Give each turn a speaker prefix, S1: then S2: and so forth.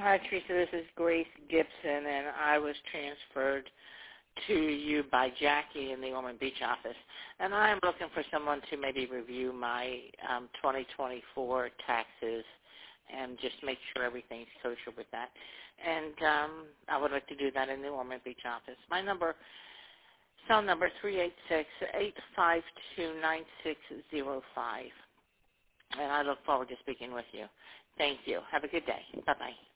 S1: Hi, Teresa. This is Grace Gibson, and I was transferred to you by Jackie in the Ormond Beach office. And I'm looking for someone to maybe review my 2024 taxes and just make sure everything's kosher with that. And I would like to do that in the Ormond Beach office. My cell number 386-852-9605. And I look forward to speaking with you. Thank you. Have a good day. Bye-bye.